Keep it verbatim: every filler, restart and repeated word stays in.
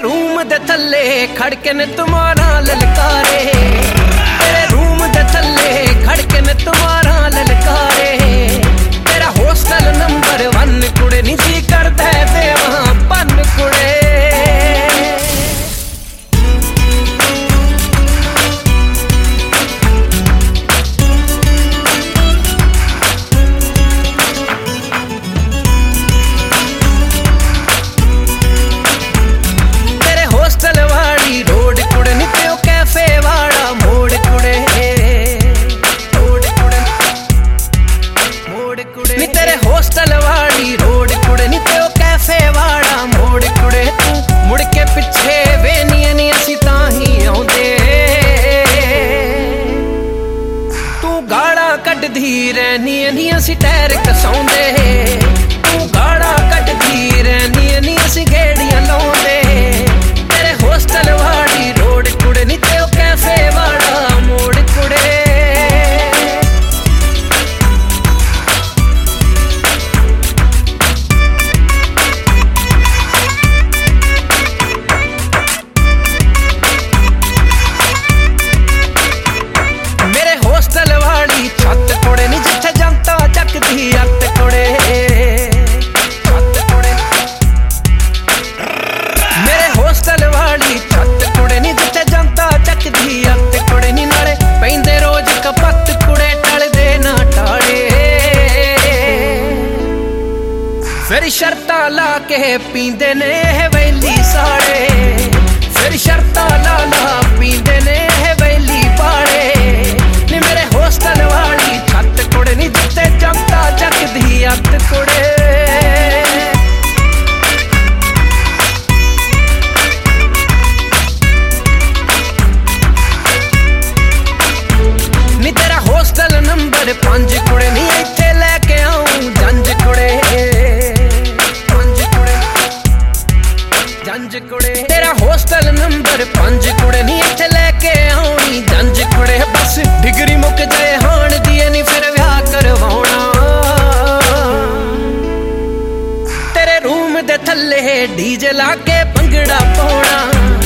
Room दे थल्ले खड़के ने तुम्हारा ललकारे, तेरे रूम दे थल्ले खड़के ने तुम्हारा ललकारे। तेरा हॉस्टल नंबर वन कुड़े नी जी करदा ते वहां पन कुड़े। तेरे हॉस्टल वाली रोड कुड़े नी ते ओ कैफे वाला मोड़ कुड़े। तू मुड़ के पिछे वेनिए नी असी ताही आउंदे, तू गाड़ा कड्ढदी रहनी नी असी टैर कसाउंदे। तू गाड़ा कड्ढदी रहनी नी असी गेड़ियां लाउंदे। तेरे हॉस्टल वाली रोड कुड़े नी ते ओ कैफे वाला मोड़ कुड़े। हॉस्टल वाली छत कुड़े नी जिथे जनता चकदी अत कुड़े, छत कुड़े। मेरे हॉस्टल वाली छत कुड़े नी जिथे जनता चकदी अत कुड़े नी। नाले पैंदे रोज कपत कुड़े टलदे ना टाले, फिर शर्तां ला के पींदे ने वेली साड़े। फिर शर्तां ला ला पींदे ने वेली पाड़े। मेरे हॉस्टल वाली छत कुड़े नी जिथे जनता चकदी अत कुड़े। नी तेरा हॉस्टल नंबर पंज कुड़े नी इत्थे लैके आऊं जंज कुड़े, पंज कुड़े जंज कुड़े। तेरा हॉस्टल नंबर पंज कुड़े नी इत्थे लैके आऊं जंज कुड़े। बस डिग्री मुक जाए हाण दी नी फिर विआह करवाउणा। तेरे रूम दे थल्ले डीजे ला के भंगड़ा पाउणा।